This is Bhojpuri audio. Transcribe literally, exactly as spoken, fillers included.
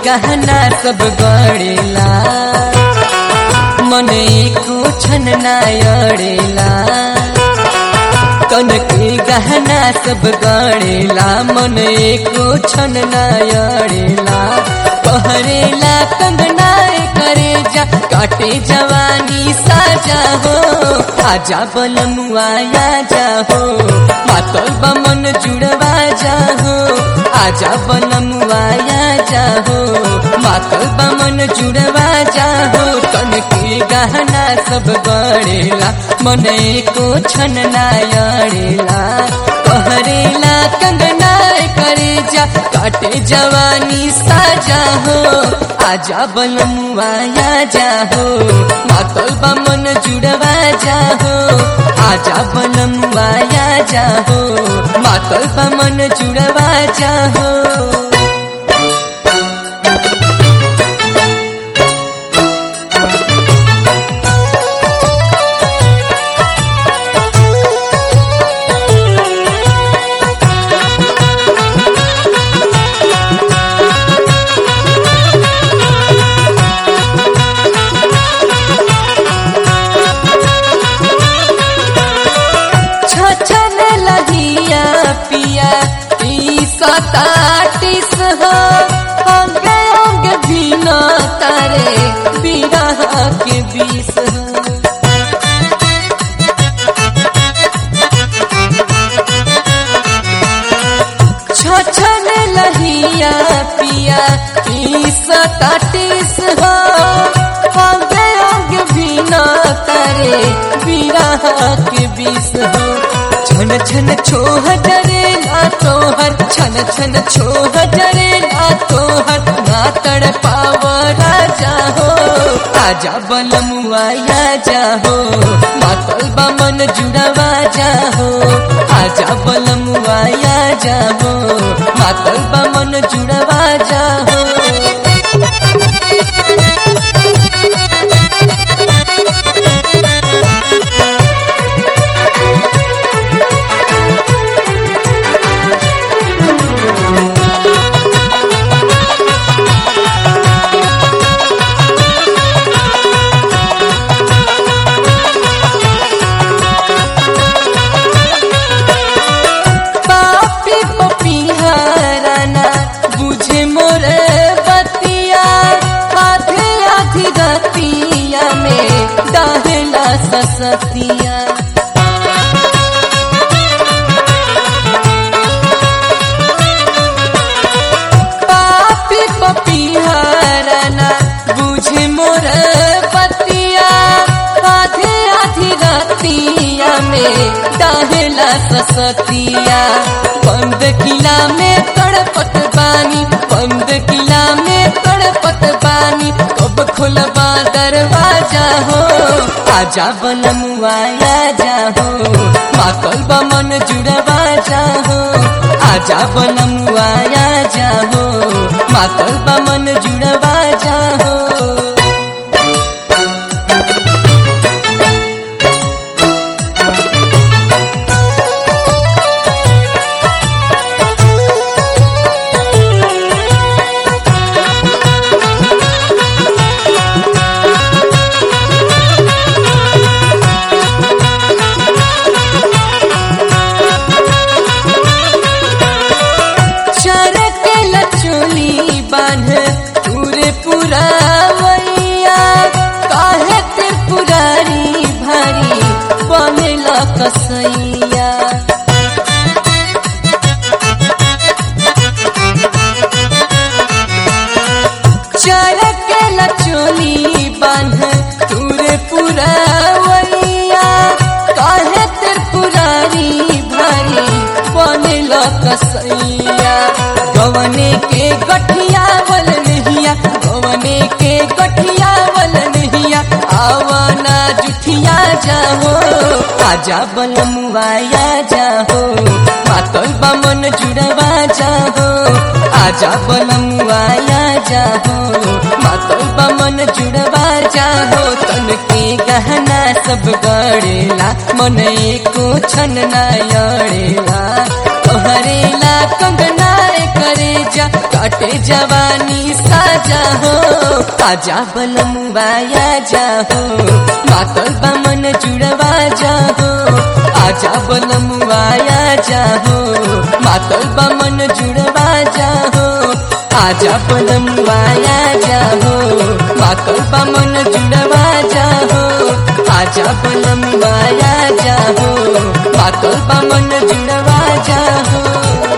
गहना सब गड़ेला मन एको छन ना अड़ेला कन के गहना सब गड़ेला मन एको छन ना अड़ेला पहरेला कंगना करे जा काटे जवानी साजा हो आजा बलमुआ आजा हो मातल बमन जुड़वा जा हो आजा बलमुआ आजा हो मातल बमन जुड़वा जा हो कन के गहना सब गड़ेला मन को छन ना अड़ेला पहरेला कंगना करे जा काटे जवानी साजा हो आजा बलमुआ आजा हो मातल बमन जुड़वा जा हो आजा बलमुआ आजा हो मातल बमन जुड़वा जा हो सतातीस हो होंगे होंगे बिना तारे बिरह के बीस हो छछन लहिया पिया ई सतातीस हो होंगे होंगे बिना तारे बिरह के बीस हो छन छन छोह डरेला तोहर छन छन छोह डरेला तोहर ना तड़ पाव राजा हो आजा बलमुआ आजा हो मातल बमन जुड़वा जा हो आजा बलमुआ आजा हो मातल बमन जुड़वा जा हो सतिया पापी पपीहरना बुझे मोर पतिया आधे आधी रातिया में डाहेला सतिया बंद किला में तड़पत बानी बंद किला में तड़पत बानी कब खुलबा दरवाजा हो आजा बलमुआ आजा हो मातल बमन जुड़वा जा हो आजा बलमुआ आजा हो मातल बमन जुड़वा जा हो कसैया चरक लचोली बांध तुरे पुरावैया काहे तेर पुरारी भारी बनेला कसैया गवने के गठिया वल नहिया गवने के गठिया वल नहिया आवाना जुठिया जाहो आजा बलमुआ आजा हो मातल बमन जुड़वा जा हो आजा बलमुआ आजा हो मातल बमन जुड़वा जा हो तन के गहना सब गड़ेला मन एको छन ना अड़ेला तोहरेला कंगना करे जा काटे जवानी साजा हो आजा बलमुआ आजा हो मातल बामन जुड़वा जा हो आजा बलमुआ आजा हो मातल बामन जुड़वा जा हो आजा बलमुआ आजा हो मातल बामन जुड़वा जा हो आजा बलमुआ आजा हो मातल बामन जुड़वा जा हो।